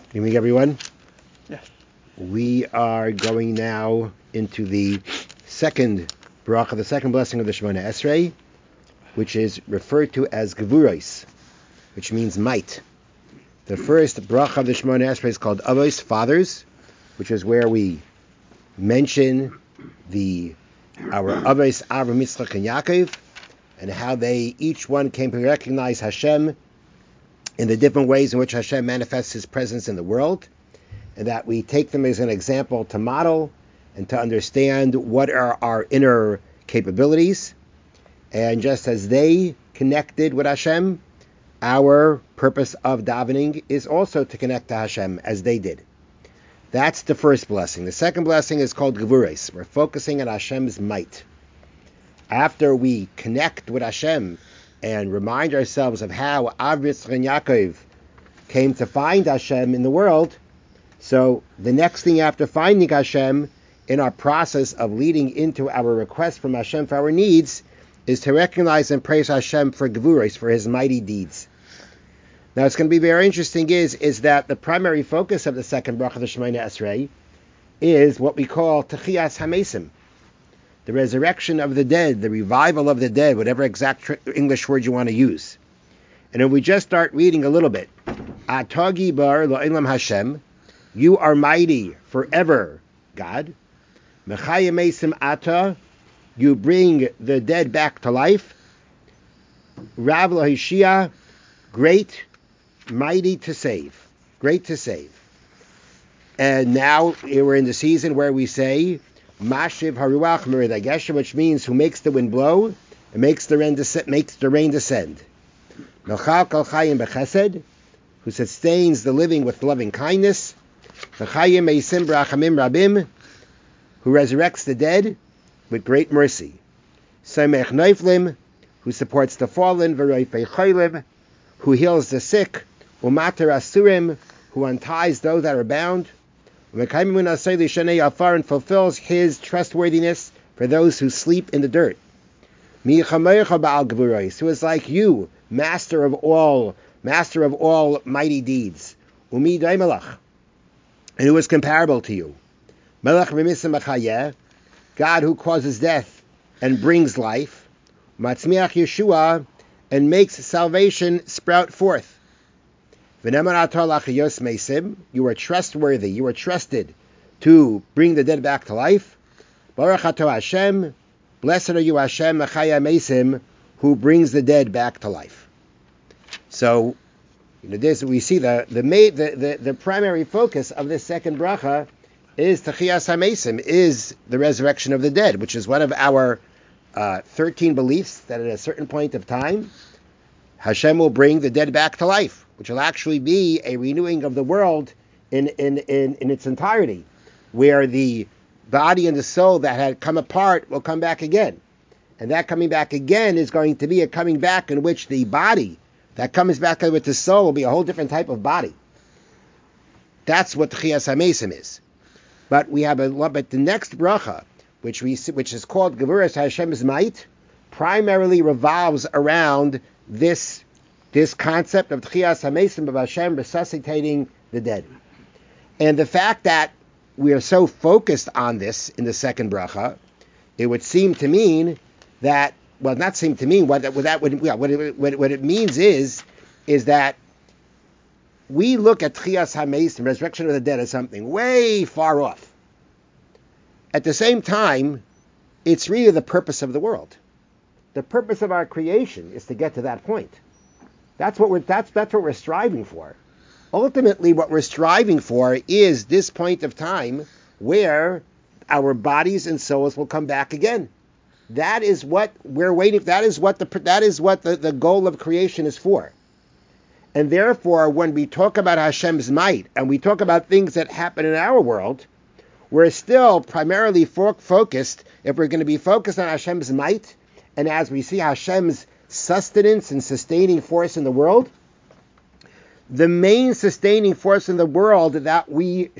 Good evening, everyone. Yes. We are going now into the second bracha, the second blessing of the Shemona Esrei, which is referred to as Gevuros, which means might. The first bracha of the Shemona Esrei is called Avos, fathers, which is where we mention our Avos, Avram, Yitzchak, and Yaakov, and how they each one came to recognize Hashem in the different ways in which Hashem manifests His presence in the world, and that we take them as an example to model and to understand what are our inner capabilities. And just as they connected with Hashem, our purpose of davening is also to connect to Hashem as they did. That's the first blessing. The second blessing is called Gevuros. We're focusing on Hashem's might. After we connect with Hashem and remind ourselves of how Avram, Yitzchak, and Yaakov came to find Hashem in the world, so the next thing after finding Hashem in our process of leading into our request from Hashem for our needs is to recognize and praise Hashem for Gevuros, for His mighty deeds. Now, it's going to be very interesting is that the primary focus of the second bracha of the Shemona Esrei is what we call Techiyas HaMesim, the resurrection of the dead, the revival of the dead, whatever exact English word you want to use. And if we just start reading a little bit, Atah Gibar Lo'elam Hashem, you are mighty forever, God. Mechayim Mesim Atah, you bring the dead back to life. Rav Lahishia, great, mighty to save, great to save. And now we're in the season where we say, Mashiv Haruach Meridagesha, which means who makes the wind blow and makes the rain descend. Melchal Kol Chayim Bechesed, who sustains the living with loving kindness. Mechayim Meisim Brachamim Rabim, who resurrects the dead with great mercy. Samech Neiflim, who supports the fallen. V'roifei Cholim, who heals the sick. Umater Asurim, who unties those that are bound. And fulfills His trustworthiness for those who sleep in the dirt. Who is like you, master of all mighty deeds. And who is comparable to you. God who causes death and brings life. Matzmiach Yeshua, and makes salvation sprout forth. You are trustworthy, you are trusted to bring the dead back to life. Baruch atah Hashem, blessed are you Hashem, Mechaya Mesim, who brings the dead back to life. So, this we see the primary focus of this second bracha is Techiyas HaMesim, is the resurrection of the dead, which is one of our 13 beliefs that at a certain point of time, Hashem will bring the dead back to life, which will actually be a renewing of the world in its entirety, where the body and the soul that had come apart will come back again. And that coming back again is going to be a coming back in which the body that comes back with the soul will be a whole different type of body. That's what Techiyas HaMesim is. But the next bracha, which is called Gevuros Hashem's might, primarily revolves around this concept of Techiyas HaMesim, of Hashem resuscitating the dead. And the fact that we are so focused on this in the second bracha, it would seem to mean that, well, not seem to mean, what it means is that we look at Techiyas HaMesim, resurrection of the dead, as something way far off. At the same time, it's really the purpose of the world. The purpose of our creation is to get to that point. That's what we're striving for. Ultimately, what we're striving for is this point of time where our bodies and souls will come back again. That is what we're waiting. That is what the goal of creation is for. And therefore, when we talk about Hashem's might and we talk about things that happen in our world, we're still primarily focused. If we're going to be focused on Hashem's might, and as we see Hashem's sustenance and sustaining force in the world, the main sustaining force in the world that we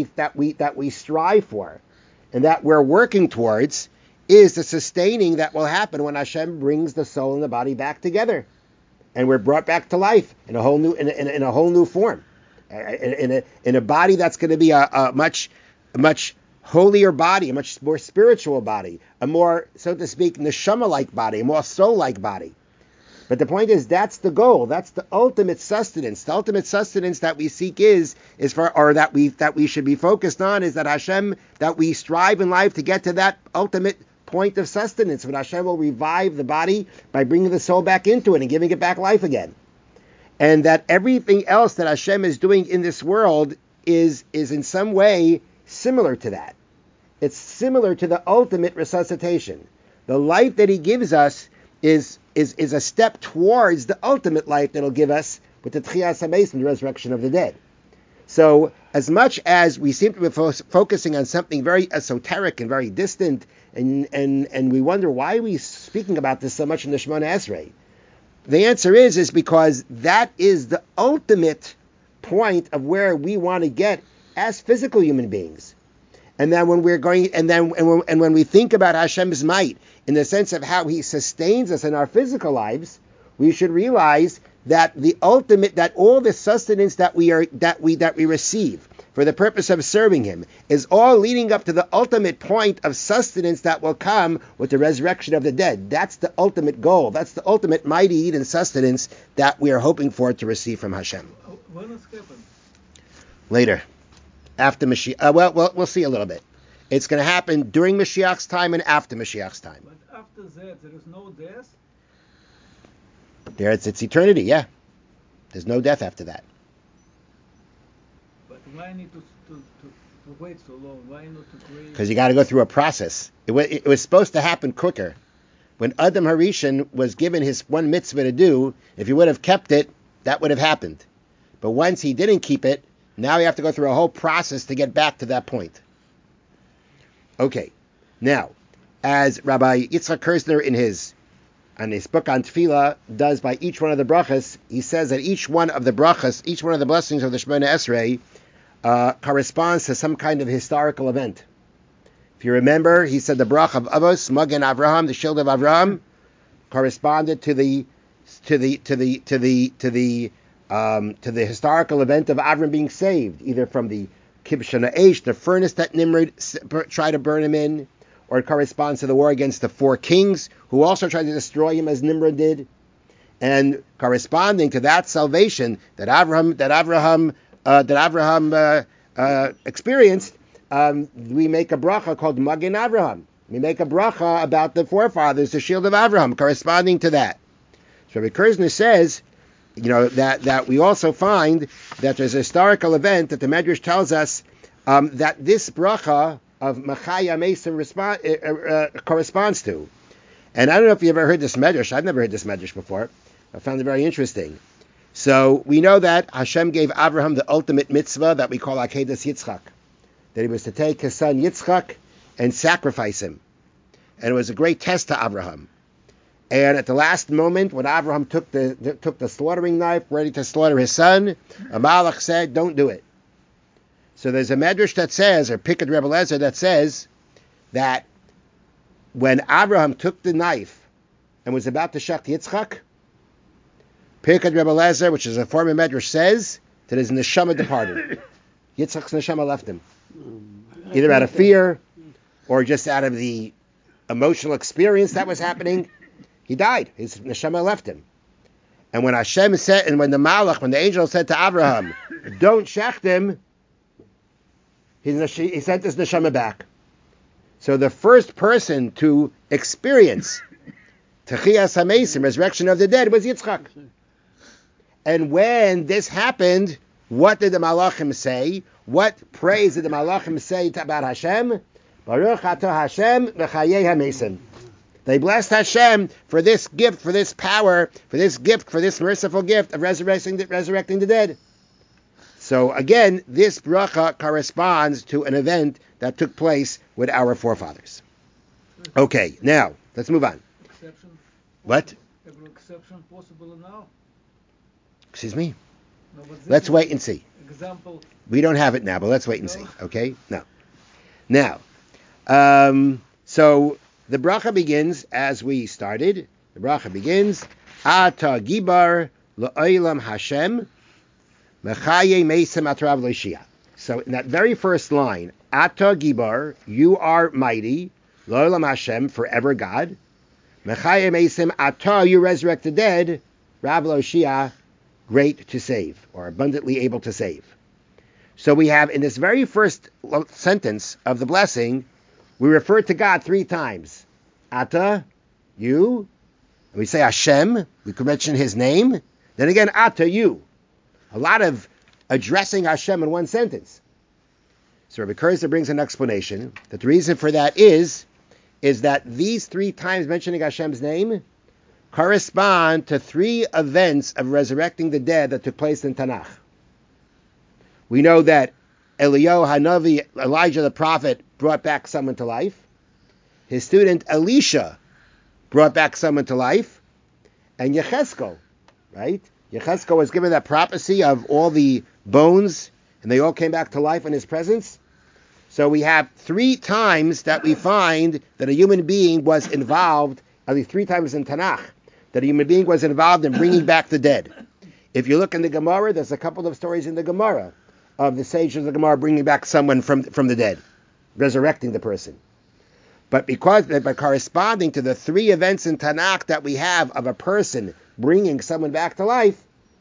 strive for and that we're working towards is the sustaining that will happen when Hashem brings the soul and the body back together, and we're brought back to life in a whole new form. in a body that's going to be a much holier body, a much more spiritual body, a more, so to speak, neshama-like body, a more soul-like body. But the point is, that's the goal. That's the ultimate sustenance. The ultimate sustenance that we seek is for, or that we should be focused on, is that Hashem, that we strive in life to get to that ultimate point of sustenance, when Hashem will revive the body by bringing the soul back into it and giving it back life again. And that everything else that Hashem is doing in this world is in some way similar to that. It's similar to the ultimate resuscitation. The life that He gives us is a step towards the ultimate life that He'll give us with the Tchias HaMesim, the resurrection of the dead. So, as much as we seem to be focusing on something very esoteric and very distant, and we wonder, why are we speaking about this so much in the Shemona Esrei? The answer is because that is the ultimate point of where we want to get as physical human beings. And then when we're going, and when we think about Hashem's might in the sense of how He sustains us in our physical lives, we should realize that the ultimate, that all the sustenance that we receive for the purpose of serving Him is all leading up to the ultimate point of sustenance that will come with the resurrection of the dead. That's the ultimate goal. That's the ultimate mighty and sustenance that we are hoping for to receive from Hashem. When does it happen? Later. After Mashiach, we'll see a little bit. It's going to happen during Mashiach's time and after Mashiach's time. But after that, there is no death? There, it's eternity, yeah. There's no death after that. But why need to wait so long? Why not to create? Because you got to go through a process. It was supposed to happen quicker. When Adam Harishon was given his one mitzvah to do, if he would have kept it, that would have happened. But once he didn't keep it, now you have to go through a whole process to get back to that point. Okay. Now, as Rabbi Yitzchak Kirzner in his book on Tefillah does by each one of the brachas, he says that each one of the brachas, each one of the blessings of the Shemona Esrei corresponds to some kind of historical event. If you remember, he said the bracha of Avos, Magen Avraham, the shield of Avraham, corresponded to the historical event of Avram being saved, either from the Kibshana Eish, the furnace that Nimrod tried to burn him in, or it corresponds to the war against the four kings who also tried to destroy him as Nimrod did. And corresponding to that salvation that Avraham experienced, we make a bracha called Magen Avraham. We make a bracha about the forefathers, the shield of Avraham, corresponding to that. So Rabbi Kirzner says, that we also find that there's a historical event that the Medrash tells us that this bracha of Machaya Mesim corresponds to. And I don't know if you ever heard this Medrash. I've never heard this Medrash before. I found it very interesting. So we know that Hashem gave Avraham the ultimate mitzvah that we call Akedas Yitzchak, that he was to take his son Yitzchak and sacrifice him. And it was a great test to Avraham. And at the last moment, when Avraham took the slaughtering knife, ready to slaughter his son, a malach said, "Don't do it." So there's a medrash that says, or Pikad Rebbe Lezer that says, that when Avraham took the knife and was about to shecht Yitzchak, Pikad Rebbe Lezer, which is a former medrash, says that his neshama departed. Yitzchak's neshama left him, either out of fear or just out of the emotional experience that was happening. He died. His neshama left him. And when Hashem said, and when the angel said to Avraham, "Don't shecht him," he sent his neshama back. So the first person to experience Techias HaMesim, resurrection of the dead, was Yitzchak. And when this happened, what did the Malachim say? What praise did the Malachim say about Hashem? Baruch Atah Hashem Mechayei HaMesim. They blessed Hashem for this gift, for this power, for this gift, for this merciful gift of resurrecting the dead. So again, this bracha corresponds to an event that took place with our forefathers. Okay, now let's move on. Exception? What? Every exception possible now? Excuse me? No, Let's wait and see. Example. We don't have it now, but let's wait and see. Okay? No. Now, so the bracha begins as we started. The bracha begins, Ata Gibar La'olam Hashem Mechaye Mesim Atrav L'Shia. So in that very first line, Ata Gibar, you are mighty, L'Olam Hashem, forever God. Mechaye Mesim Ata, you resurrect the dead, Rav L'Shia, great to save, or abundantly able to save. So we have in this very first sentence of the blessing, we refer to God 3 times. Ata, you. And we say Hashem, we could mention his name. Then again, Ata, you. A lot of addressing Hashem in one sentence. So Rabbi Kurzer brings an explanation that the reason for that is that these 3 times mentioning Hashem's name correspond to 3 events of resurrecting the dead that took place in Tanakh. We know that Eliyahu Hanavi, Elijah the prophet, brought back someone to life. His student Elisha brought back someone to life. And Yechezkel, right? Yechezkel was given that prophecy of all the bones, and they all came back to life in his presence. So we have 3 times that we find that a human being was involved, at least 3 times in Tanakh, that a human being was involved in bringing back the dead. If you look in the Gemara, there's a couple of stories in the Gemara of the sages of the Gemara bringing back someone from the dead, resurrecting the person. But by corresponding to the 3 events in Tanakh that we have of a person bringing someone back to life,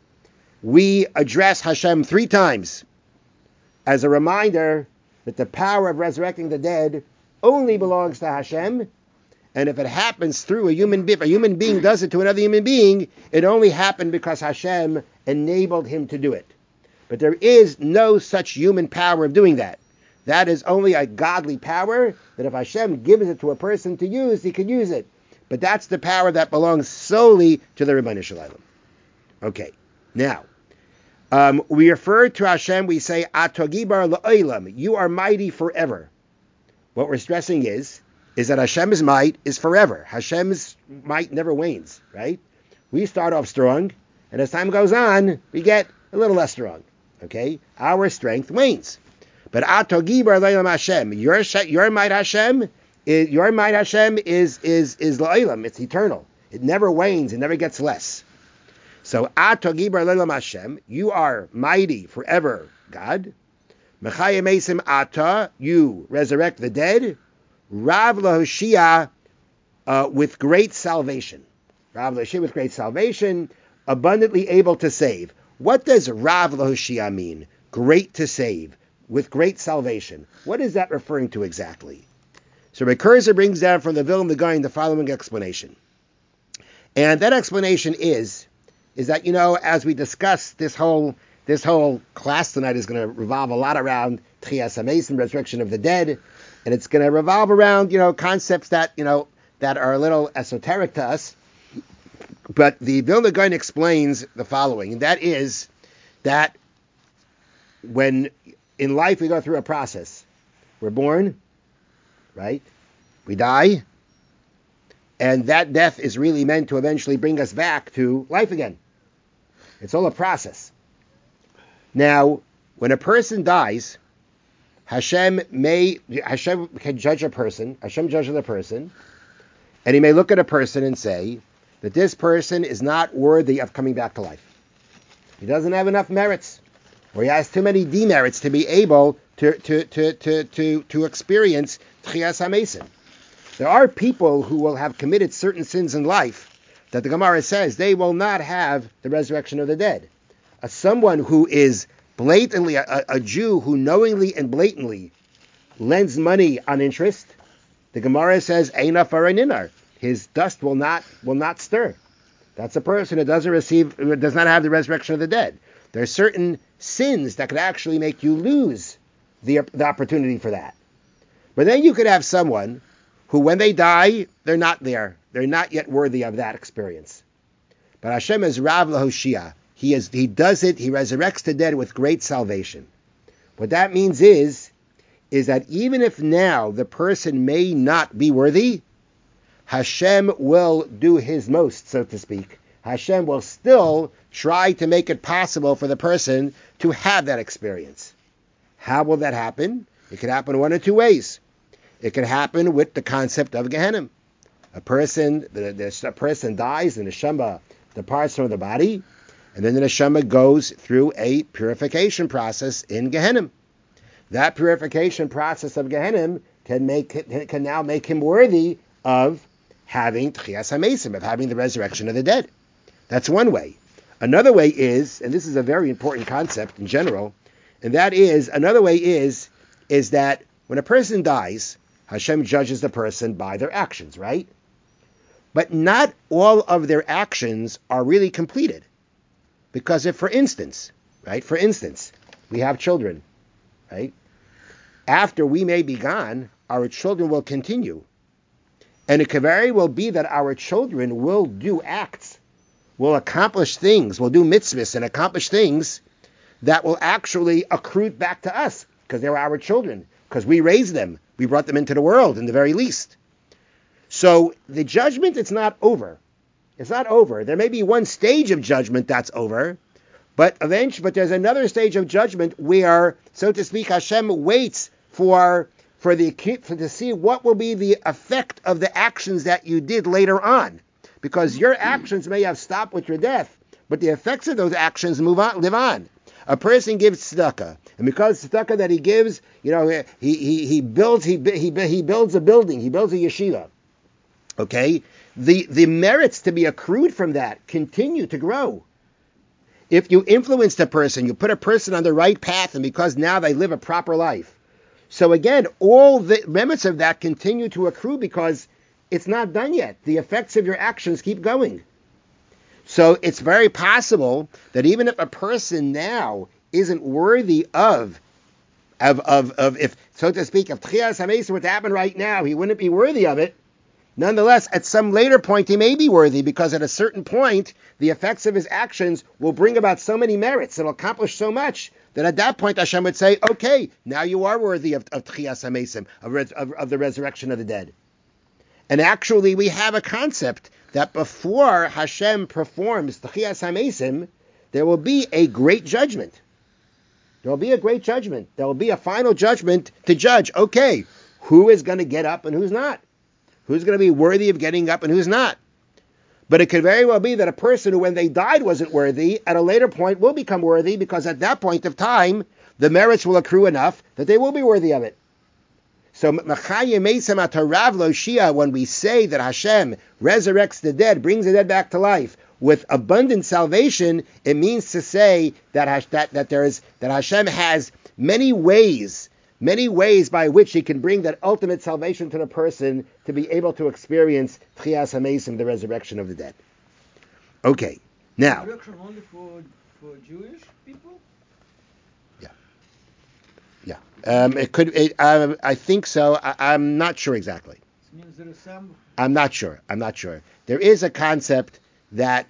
we address Hashem 3 times as a reminder that the power of resurrecting the dead only belongs to Hashem, and if it happens through a human being, if a human being does it to another human being, it only happened because Hashem enabled him to do it. But there is no such human power of doing that. That is only a godly power, that if Hashem gives it to a person to use, he can use it. But that's the power that belongs solely to the Ribbono Shel Olam. Okay, now, we refer to Hashem, we say, Atogibar L'Olam, you are mighty forever. What we're stressing is that Hashem's might is forever. Hashem's might never wanes, right? We start off strong, and as time goes on, we get a little less strong. Okay, our strength wanes. But Atogibar L'Olam Hashem, your might Hashem is L'Olam. It's eternal. It never wanes. It never gets less. So Atogibar L'Olam Hashem, you are mighty forever, God. Mechayim Mesim Ata, you resurrect the dead. Rav L'Hoshia, with great salvation. Rav L'Hoshia with great salvation, abundantly able to save. What does Rav L'Hoshia mean? Great to save, with great salvation. What is that referring to exactly? So Rabbi Kurzer brings down from the Vilna Gaon the following explanation. And that explanation is that, as we discussed, this whole class tonight is going to revolve a lot around Tchias HaMesim, resurrection of the dead, and it's going to revolve around, concepts that are a little esoteric to us. But the Vilna Gaon explains the following, and that is that when in life we go through a process, we're born, right? We die, and that death is really meant to eventually bring us back to life again. It's all a process. Now, when a person dies, Hashem can judge a person. Hashem judges a person, and he may look at a person and say that this person is not worthy of coming back to life. He doesn't have enough merits, or he has too many demerits to be able to experience Tchias HaMesim. There are people who will have committed certain sins in life that the Gemara says they will not have the resurrection of the dead. Someone who is blatantly, a Jew who knowingly and blatantly lends money on interest, the Gemara says, Eina Faraninar, his dust will not stir. That's a person who does not have the resurrection of the dead. There are certain sins that could actually make you lose the opportunity for that. But then you could have someone who, when they die, they're not there. They're not yet worthy of that experience. But Hashem is Rav L'Hoshia. He does it. He resurrects the dead with great salvation. What that means is that even if now the person may not be worthy, Hashem will do his most, so to speak. Hashem will still try to make it possible for the person to have that experience. How will that happen? It could happen one of 2 ways. It could happen with the concept of Gehenna. A person dies and the Neshama departs from the body, And then the neshama goes through a purification process in Gehenna. That purification process of Gehenna can now make him worthy of having Tchias HaMesim, of having the resurrection of the dead. That's one way. Another way is, and this is a very important concept in general, and that is, another way is that when a person dies, Hashem judges the person by their actions, right? But not all of their actions are really completed. Because if, for instance, we have children, right? After we may be gone, our children will continue. And it could very well be that our children will do acts, will accomplish things, will do mitzvahs and accomplish things that will actually accrue back to us, because they were our children, because we raised them. We brought them into the world, in the very least. So the judgment, it's not over. It's not over. There may be one stage of judgment that's over, but there's another stage of judgment where, so to speak, Hashem waits to see what will be the effect of the actions that you did later on, because your actions may have stopped with your death, but the effects of those actions live on. A person gives tzedakah, and because tzedakah that he gives, he builds a building, he builds a yeshiva. Okay, the merits to be accrued from that continue to grow. If you influence the person, you put a person on the right path, and because now they live a proper life. So again, all the merits of that continue to accrue because it's not done yet. The effects of your actions keep going. So it's very possible that even if a person now isn't worthy of if, so to speak, if Tchias HaMesim were to happen right now, he wouldn't be worthy of it. Nonetheless, at some later point, he may be worthy, because at a certain point, the effects of his actions will bring about so many merits, it'll accomplish so much, that at that point Hashem would say, okay, now you are worthy of Tchias HaMesim, of the resurrection of the dead. And actually, we have a concept that before Hashem performs Tchias HaMesim, there will be a great judgment. There will be a great judgment. There will be a final judgment to judge, okay, who is going to get up and who's not? Who's going to be worthy of getting up and who's not? But it could very well be that a person who, when they died, wasn't worthy, at a later point will become worthy, because at that point of time, the merits will accrue enough that they will be worthy of it. So, when we say that Hashem resurrects the dead, brings the dead back to life with abundant salvation, it means to say that Hashem has many ways by which he can bring that ultimate salvation to the person to be able to experience Tchias HaMesim, the resurrection of the dead. Okay, now. Resurrection only for Jewish people? Yeah. It could. I think so. I'm not sure exactly. It means there is some. I'm not sure. There is a concept that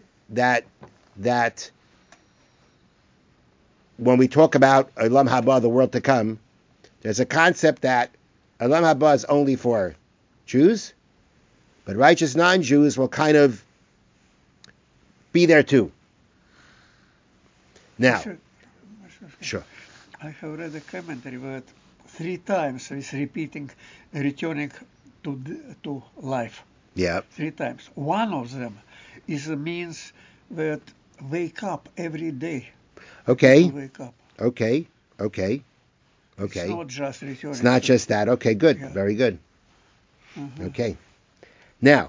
when we talk about Olam Haba, the world to come, there's a concept that Olam Haba is only for Jews, but righteous non-Jews will kind of be there too. Now, sure. I have read a commentary where 3 times is repeating returning to life. Yeah. 3 times. One of them is a means that wake up every day. Okay. Wake up. Okay. It's not just returning. It's not just that. Okay, good. Yeah. Very good. Mm-hmm. Okay. Now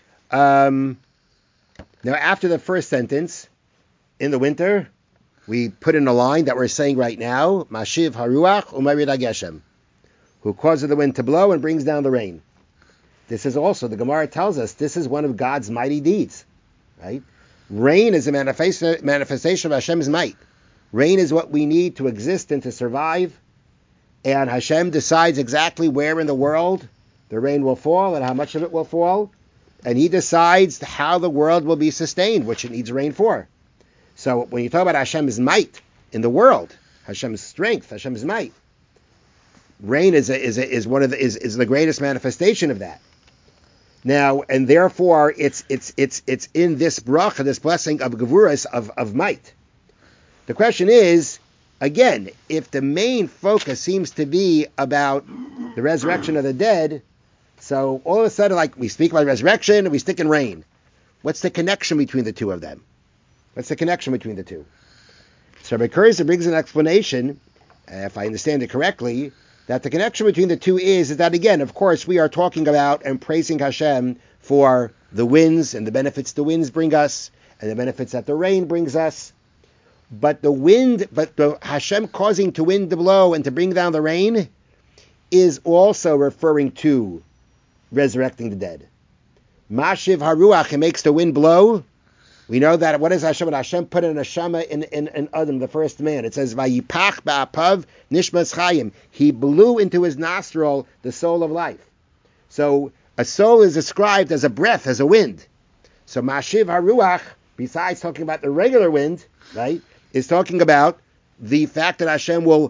after the first sentence, in the winter, we put in a line that we're saying right now, Mashiv Haruach Umarid HaGeshem, who causes the wind to blow and brings down the rain. This is also, the Gemara tells us, this is one of God's mighty deeds, right? Rain is a manifestation of Hashem's might. Rain is what we need to exist and to survive, and Hashem decides exactly where in the world the rain will fall and how much of it will fall, and He decides how the world will be sustained, which it needs rain for. So when you talk about Hashem's might in the world, Hashem's strength, Hashem's might, rain is the greatest manifestation of that. Now, and therefore, it's in this bracha, this blessing of gevuras, of might. The question is, again, if the main focus seems to be about the resurrection of the dead, so all of a sudden, like, we speak about resurrection and we stick in rain. What's the connection between the two of them? What's the connection between the two? So Rabbi Kurzner brings an explanation, if I understand it correctly, that the connection between the two is that, again, of course, we are talking about and praising Hashem for the winds and the benefits the winds bring us and the benefits that the rain brings us. But the Hashem causing the wind to blow and to bring down the rain is also referring to resurrecting the dead. Mashiv haruach, it makes the wind blow. We know that, what is Hashem? When Hashem put an neshama in Adam, the first man, it says, Vayipach ba'apav nishmas chayim. He blew into his nostril the soul of life. So a soul is described as a breath, as a wind. So Mashiv haruach, besides talking about the regular wind, right, is talking about the fact that Hashem will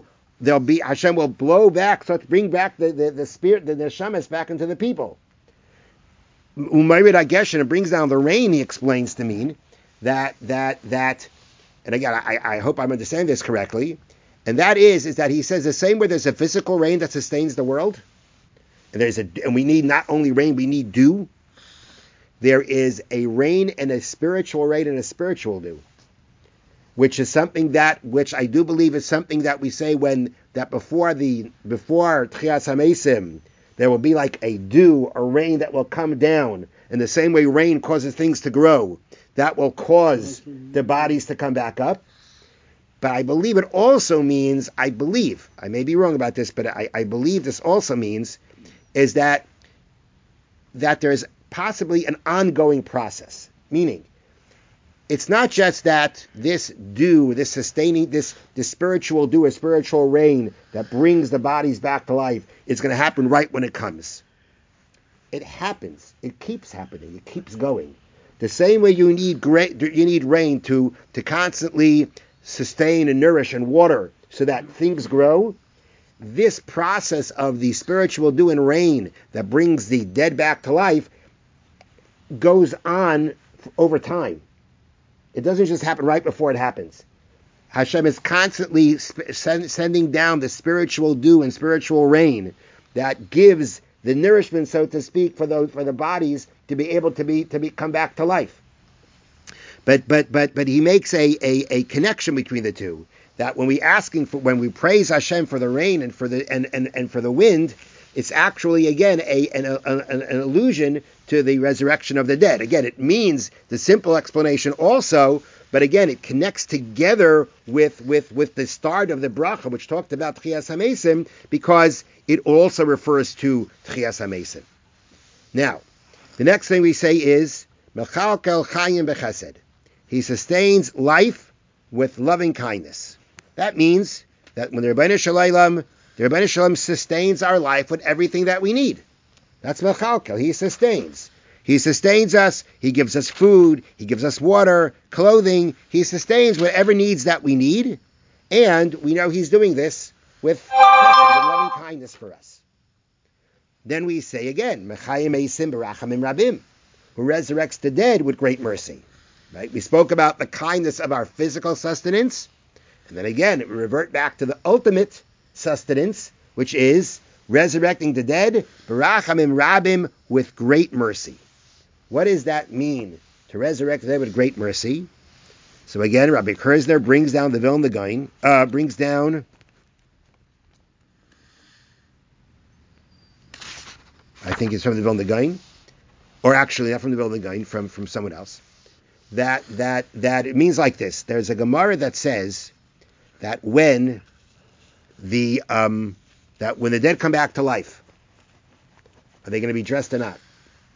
blow back, so to bring back the spirit, the neshamas back into the people. Umayrid Ageshin, it brings down the rain, he explains to mean that, and again, I hope I'm understanding this correctly, and that is that he says the same way there's a physical rain that sustains the world, and we need not only rain, we need dew. There is a rain and a spiritual rain and a spiritual dew, which is something which I do believe is something that we say before Tchias HaMesim, there will be like a dew, a rain that will come down. In the same way rain causes things to grow, that will cause the bodies to come back up. But I believe it also means, I may be wrong about this, but I believe this also means is that there's possibly an ongoing process. Meaning, it's not just that this dew, this sustaining, this spiritual dew or spiritual rain that brings the bodies back to life is going to happen right when it comes. It happens. It keeps happening. It keeps going. The same way you need rain to constantly sustain and nourish and water so that things grow. This process of the spiritual dew and rain that brings the dead back to life goes on over time. It doesn't just happen right before it happens. Hashem is constantly sending down the spiritual dew and spiritual rain that gives the nourishment, so to speak, for the bodies to be able to come back to life. But he makes a connection between the two. That when when we praise Hashem for the rain and for the wind, it's actually again an allusion to the resurrection of the dead. Again, it means the simple explanation also, but again, it connects together with the start of the bracha, which talked about Tchias HaMesim, because it also refers to Tchias HaMesim. Now, the next thing we say is Mechalkel Chayim B'Chesed. He sustains life with loving kindness. That means that when the Rebbeinu Shalom sustains our life with everything that we need. That's Mechalkel. He sustains. He sustains us. He gives us food. He gives us water, clothing. He sustains whatever needs that we need. And we know He's doing this with loving kindness for us. Then we say again, Mechayim Eisim B'Rachamim Rabim, who resurrects the dead with great mercy. Right? We spoke about the kindness of our physical sustenance. And then again, we revert back to the ultimate sustenance, which is resurrecting the dead, B'Rachamim Rabim, with great mercy. What does that mean, to resurrect the dead with great mercy? So again, Rabbi Kurzner brings down the Vilna Gaon, brings down I think it's from the Vilna Gaon, or actually not from the Vilna Gaon, from someone else. That it means like this. There's a Gemara that says that when the dead come back to life, are they going to be dressed or not?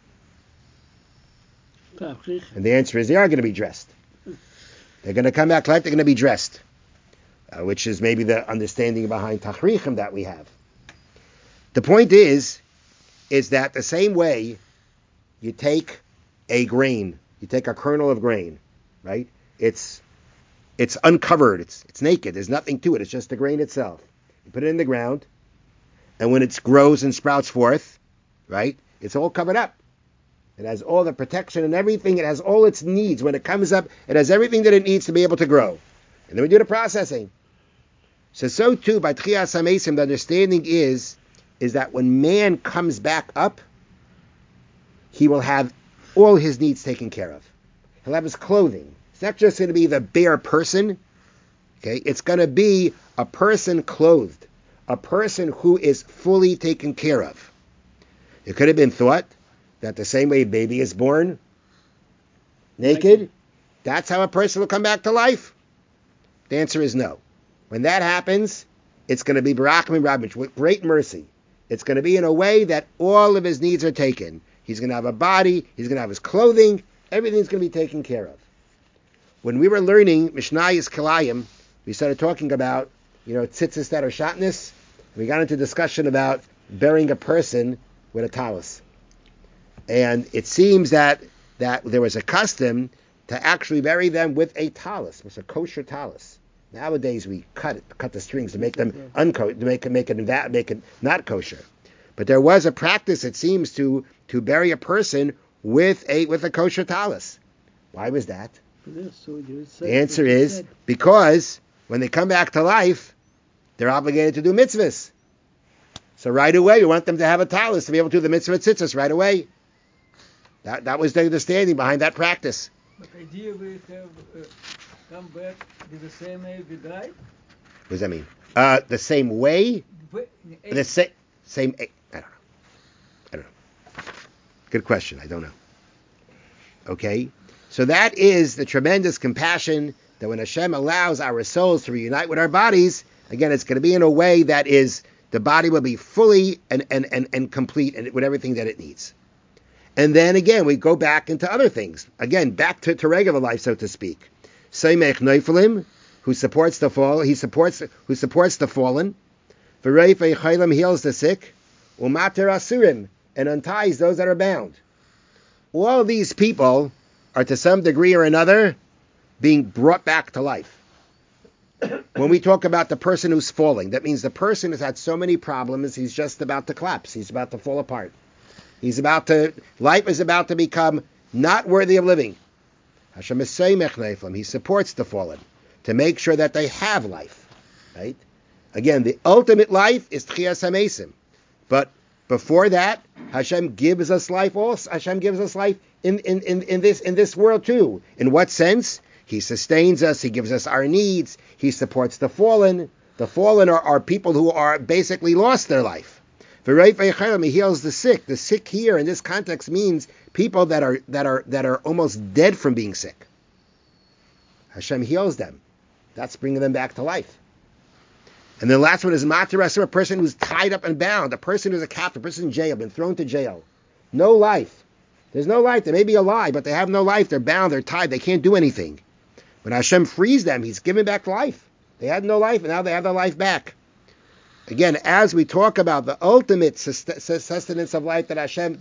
And the answer is they are going to be dressed. They're going to come back to life. They're going to be dressed, which is maybe the understanding behind Tachrichim that we have. The point is that the same way you take a grain, you take a kernel of grain, right? It's uncovered. It's naked. There's nothing to it. It's just the grain itself. You put it in the ground, and when it grows and sprouts forth, right, it's all covered up. It has all the protection and everything. It has all its needs. When it comes up, it has everything that it needs to be able to grow. And then we do the processing. So too, by Tchias HaMesim, the understanding is that when man comes back up, he will have all his needs taken care of. He'll have his clothing, It's not just going to be the bare person. Okay, it's going to be a person clothed, a person who is fully taken care of. It could have been thought that the same way a baby is born naked, that's how a person will come back to life. The answer is no. When that happens, it's going to be Barachim Rabbich with great mercy. It's going to be in a way that all of his needs are taken. He's going to have a body, he's going to have his clothing, everything's going to be taken care of. When we were learning Mishnayos Kilayim, we started talking about, tzitzis that are shatnez. We got into discussion about burying a person with a talus. And it seems that there was a custom to actually bury them with a talus. It was a kosher talus. Nowadays we cut the strings to make them make it not kosher. But there was a practice, it seems, to bury a person with a kosher talus. Why was that? The answer is because when they come back to life, they're obligated to do mitzvahs. So right away, we want them to have a talus to be able to do the mitzvah tzitzis right away. That was the understanding behind that practice. But idea we have come back the same way we died? What does that mean? The same way? The same. I don't know. Good question. I don't know. Okay? So that is the tremendous compassion that when Hashem allows our souls to reunite with our bodies, again, it's going to be in a way that is, the body will be fully and complete and with everything that it needs. And then again, we go back into other things. Again, back to regular life, so to speak. Seimech Neufelim, who supports the fall, who supports the fallen. V'reifei Chaylim heals the sick. Umater Asurim, and unties those that are bound. All of these people are to some degree or another being brought back to life. When we talk about the person who's falling, that means the person has had so many problems, he's just about to collapse. He's about to fall apart. Life is about to become not worthy of living. Hashem is Seimech Neiflim. He supports the fallen to make sure that they have life. Right? Again, the ultimate life is Tchias HaMesim. But before that, Hashem gives us life also. Hashem gives us life in this world too. In what sense? He sustains us. He gives us our needs. He supports the fallen. The fallen are people who are basically lost their life. He heals the sick. The sick here in this context means people that are almost dead from being sick. Hashem heals them. That's bringing them back to life. And the last one is Matar, a person who's tied up and bound, a person who's a captive, a person in jail, been thrown to jail. No life. There's no life. They may be alive, but they have no life. They're bound. They're tied. They can't do anything. When Hashem frees them, He's giving back life. They had no life, and now they have their life back. Again, as we talk about the ultimate sustenance of life that Hashem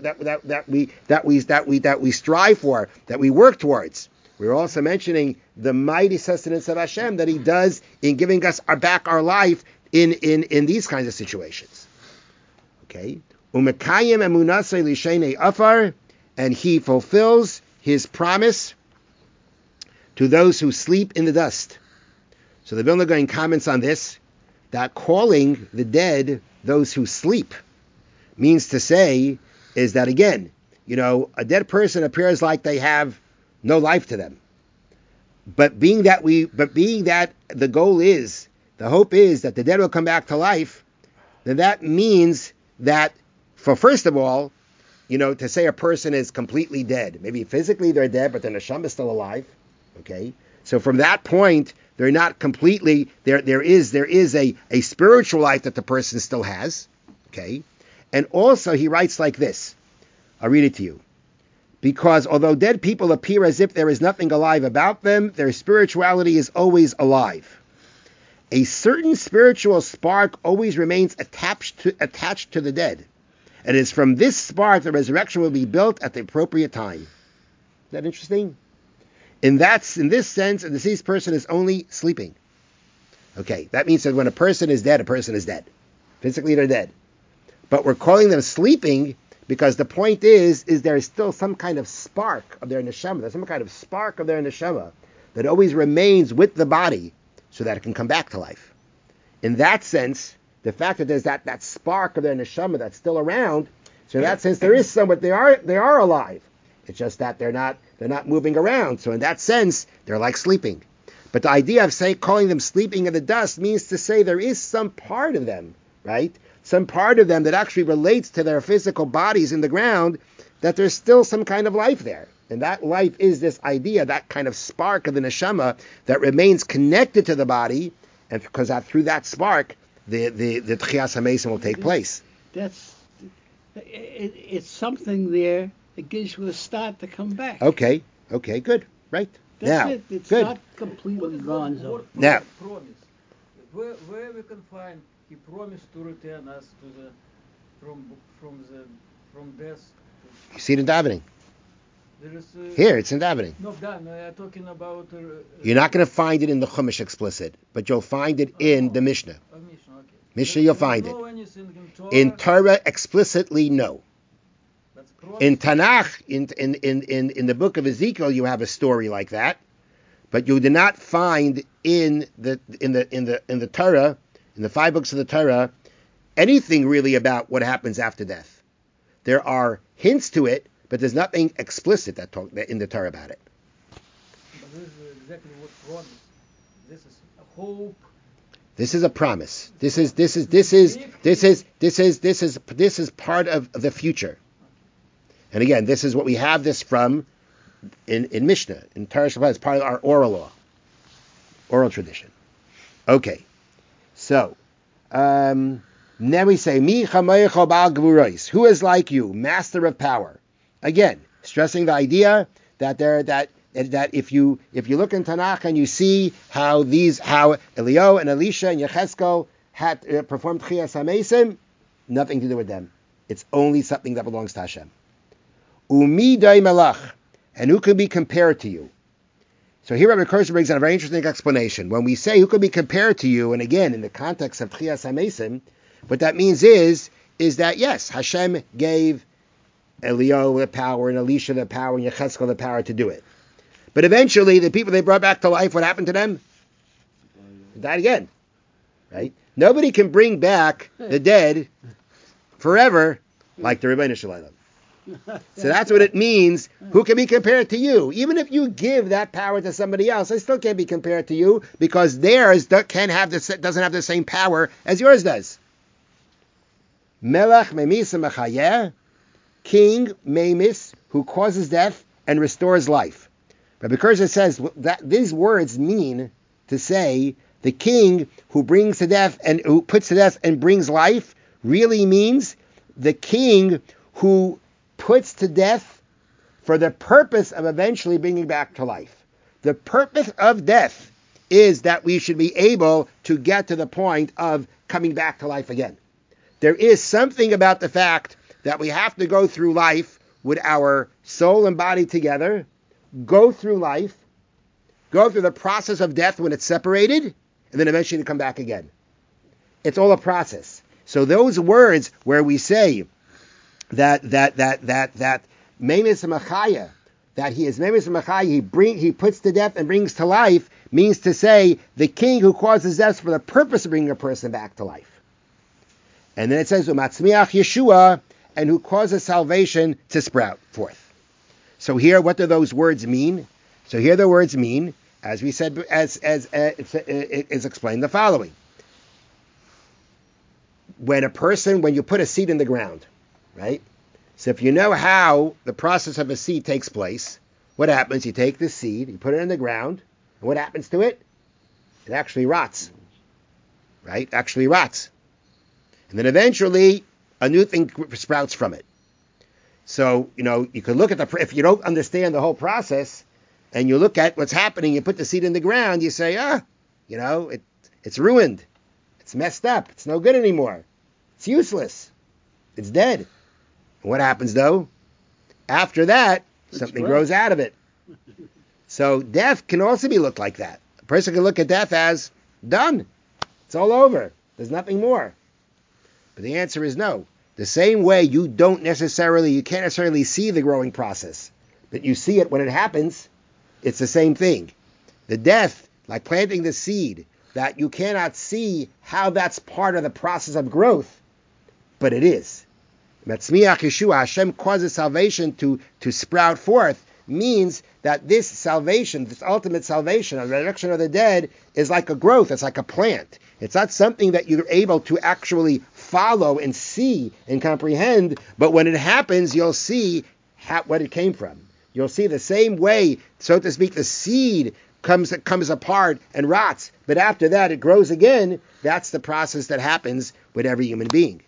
that we strive for, that we work towards, we're also mentioning the mighty sustenance of Hashem that He does in giving us back our life in these kinds of situations. Okay, Umekayim emunasei lishenei afar, and He fulfills His promise to those who sleep in the dust. So the Vilna Gaon comments on this, that calling the dead those who sleep means to say is that, again, a dead person appears like they have no life to them. But being that the goal is, the hope is that the dead will come back to life, then that means that, first of all, to say a person is completely dead. Maybe physically they're dead, but the neshama is still alive. Okay? So from that point, they're not completely, there is a spiritual life that the person still has. Okay? And also he writes like this. I'll read it to you. Because although dead people appear as if there is nothing alive about them, their spirituality is always alive. A certain spiritual spark always remains attached to the dead. And it is from this spark the resurrection will be built at the appropriate time. Isn't that interesting? In this sense, a deceased person is only sleeping. Okay, that means that when a person is dead, a person is dead. Physically, they're dead. But we're calling them sleeping because the point is there is still some kind of spark of their neshama. There's some kind of spark of their neshama that always remains with the body so that it can come back to life. In that sense, the fact that there's that spark of their neshama that's still around, so in that sense, there is somewhat, they are alive. It's just that they're not moving around. So in that sense, they're like sleeping. But the idea of calling them sleeping in the dust means to say there is some part of them, right? Some part of them that actually relates to their physical bodies in the ground, that there's still some kind of life there. And that life is this idea, that kind of spark of the neshama that remains connected to the body, and because through that spark, the Tchias HaMesim will take place. It's something there that gives you a start to come back. Okay, good, right. That's now, it. It's good. not completely gone. So. Now, promise. Where we can find he promised to return us to the from death. You see it in davening. There is Here, it's in davening. No, Dan, I'm talking about. You're not going to find it in the Chumash explicit, but you'll find it in the Mishnah. Mishnah, okay. Mishnah, you'll find it. In Torah, explicitly, no. In Tanakh, in the book of Ezekiel, you have a story like that, but you do not find in the Torah, in the 5 books of the Torah, anything really about what happens after death. There are hints to it, but there's nothing explicit in the Torah about it. But this is exactly what promise. This is a hope. This is a promise. This is part of the future. And again, this is what we have this from in Mishnah, in Torah Shabbat. It's part of our oral tradition. Okay, so then we say, Mi chamecha ba'al gevuros, who is like you, master of power? Again, stressing the idea that if you look in Tanakh and you see how Eliyahu and Elisha and Yechezkel had performed Tchias HaMesim, nothing to do with them. It's only something that belongs to Hashem. Umidai melach, and who can be compared to you? So here Rabbi Kurshan brings out a very interesting explanation. When we say who can be compared to you, and again in the context of Tchias HaMesim, what that means is that yes, Hashem gave Eliyahu the power and Elisha the power and Yechezkel the power to do it. But eventually, the people they brought back to life, what happened to them? They died again, right? Nobody can bring back the dead forever like the Rebbeinu Shalom. So that's what it means. Who can be compared to you? Even if you give that power to somebody else, it still can't be compared to you because theirs doesn't have the same power as yours does. Melech memis mechayeh, king memis, who causes death and restores life. Rabbi Kurshan says that these words mean to say the king who brings to death and who puts to death and brings life really means the king who puts to death for the purpose of eventually bringing back to life. The purpose of death is that we should be able to get to the point of coming back to life again. There is something about the fact that we have to go through life with our soul and body together, go through life, go through the process of death when it's separated, and then eventually to come back again. It's all a process. So those words where we say that Memes Machaya, that he is Memes Machaya, he puts to death and brings to life, means to say the king who causes death for the purpose of bringing a person back to life. And then it says Umatzmiach Yeshua, and who causes salvation to sprout forth. So here, what do those words mean? So here the words mean, as we said, as is explained the following. When you put a seed in the ground, right? So if you know how the process of a seed takes place, what happens? You take the seed, you put it in the ground, and what happens to it? It actually rots, right? Actually rots. And then eventually, a new thing sprouts from it. So, you could look at if you don't understand the whole process, and you look at what's happening, you put the seed in the ground, you say, it's ruined. It's messed up. It's no good anymore. It's useless. It's dead. And what happens, though? After that, something grows out of it. So death can also be looked like that. A person can look at death as done. It's all over. There's nothing more. But the answer is no. The same way you can't necessarily see the growing process, but you see it when it happens, it's the same thing. The death, like planting the seed, that you cannot see how that's part of the process of growth, but it is. Matzmiach Yeshua, Hashem causes salvation to sprout forth, means that this salvation, this ultimate salvation, the resurrection of the dead, is like a growth. It's like a plant. It's not something that you're able to actually follow and see and comprehend, but when it happens, you'll see what it came from. You'll see the same way, so to speak, the seed comes apart and rots, but after that it grows again. That's the process that happens with every human being.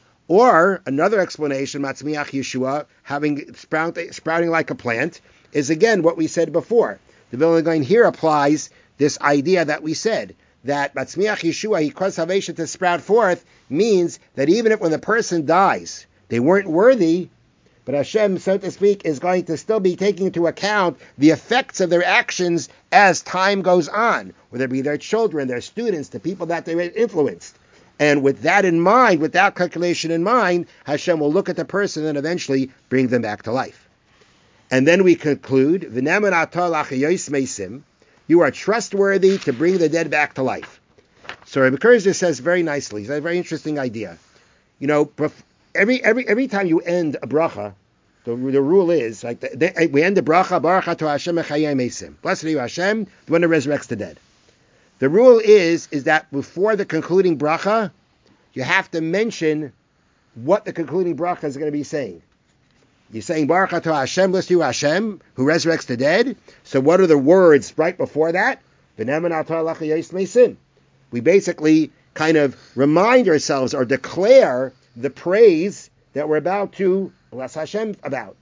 Or another explanation, Matzmiach Yeshua, having sprouting like a plant, is again what we said before. The Vilna Gaon here applies this idea that we said, that Matzmiach Yeshua, he caused salvation to sprout forth, means that even if when the person dies, they weren't worthy, but Hashem, so to speak, is going to still be taking into account the effects of their actions as time goes on, whether it be their children, their students, the people that they influenced. And with that in mind, with that calculation in mind, Hashem will look at the person and eventually bring them back to life. And then we conclude, V'neman atah l'achayos meisim, you are trustworthy to bring the dead back to life. So Rabbi Kurzner says very nicely, it's a very interesting idea. You know, every time you end a bracha, the rule is, like we end the bracha, Baruch atah Hashem mechayei meisim. Blessed are you Hashem, the one that resurrects the dead. The rule is that before the concluding bracha, you have to mention what the concluding bracha is going to be saying. You're saying Baruch atah Hashem, blessed are you Hashem, who resurrects the dead. So what are the words right before that? V'neman atah l'chayos meisim. We basically kind of remind ourselves or declare the praise that we're about to bless Hashem about.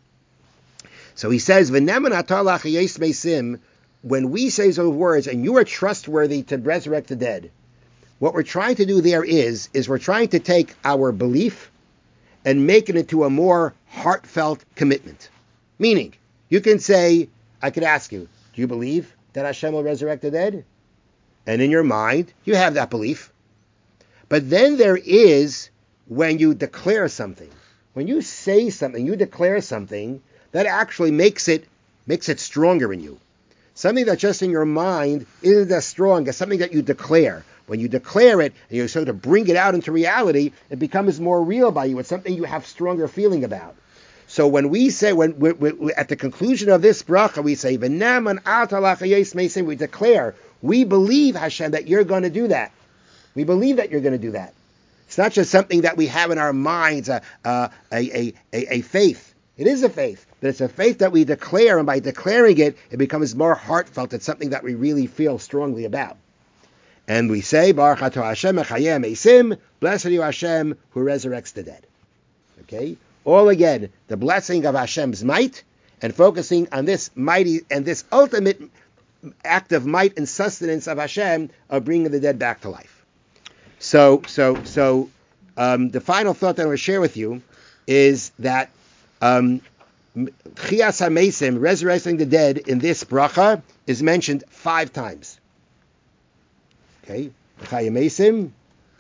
So he says, V'neman atah l'chayos meisim, when we say those words, and you are trustworthy to resurrect the dead, what we're trying to do there is we're trying to take our belief and make it into a more heartfelt commitment. Meaning, you can say, I could ask you, do you believe that Hashem will resurrect the dead? And in your mind, you have that belief. But then there is when you declare something. When you say something, you declare something, that actually makes it stronger in you. Something that's just in your mind isn't as strong as something that you declare. When you declare it and you sort of bring it out into reality, it becomes more real by you. It's something you have stronger feeling about. So when we say, when at the conclusion of this bracha, we say, V'neman atah l'chayos meisim, we declare, we believe, Hashem, that you're going to do that. We believe that you're going to do that. It's not just something that we have in our minds, a faith. It is a faith, but it's a faith that we declare, and by declaring it, it becomes more heartfelt. It's something that we really feel strongly about. And we say, Baruch atah Hashem mechayei meisim, blessed are you Hashem, who resurrects the dead. Okay? All again, the blessing of Hashem's might, and focusing on this mighty and this ultimate act of might and sustenance of Hashem of bringing the dead back to life. So the final thought that I want to share with you is that Chiyas HaMeisim, resurrecting the dead, in this bracha is mentioned 5 times. Okay, Chayei Meisim,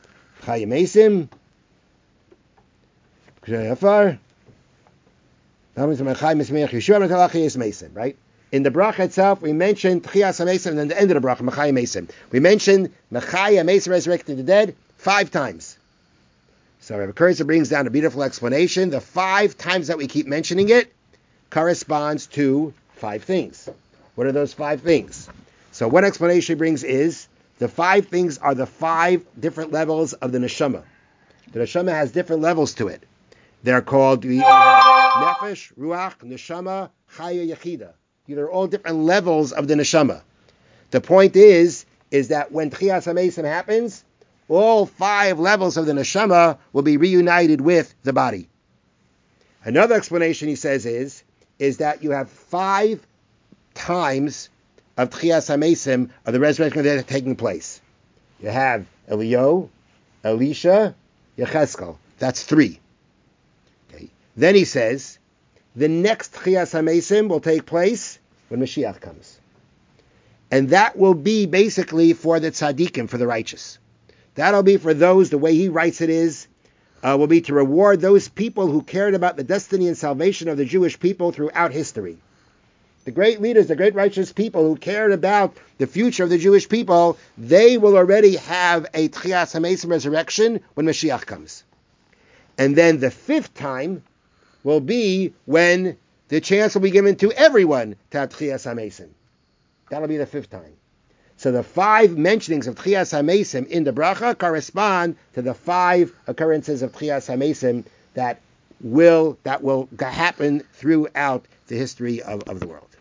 right? In the bracha itself, we mentioned Chiyas HaMeisim, and then the end of the bracha, Chayei Meisim. We mentioned Chayei Meisim, resurrecting the dead, 5 times. So Rabbi Kurzner brings down a beautiful explanation. The 5 times that we keep mentioning it corresponds to 5 things. What are those 5 things? So one explanation he brings is, the 5 things are the 5 different levels of the neshama. The neshama has different levels to it. They're called nefesh, ruach, neshama, chaya, yechida. These are all different levels of the neshama. The point is that when Chiyas HaMeisim happens, all 5 levels of the neshama will be reunited with the body. Another explanation he says is that you have 5 times of Chiyas HaMeisim, of the resurrection of the dead, taking place. You have Eliyahu, Elisha, Yecheskel. That's 3. Okay. Then he says, the next Chiyas HaMeisim will take place when Mashiach comes. And that will be basically for the tzaddikim, for the righteous. That'll be for those, the way he writes it is, will be to reward those people who cared about the destiny and salvation of the Jewish people throughout history. The great leaders, the great righteous people who cared about the future of the Jewish people, they will already have a Tchiyas HaMeisim resurrection when Mashiach comes. And then the fifth time will be when the chance will be given to everyone to have Tchias HaMesim. That'll be the fifth time. So the 5 mentionings of Tchias HaMesim in the bracha correspond to the 5 occurrences of Tchias HaMesim that will happen throughout the history of the world.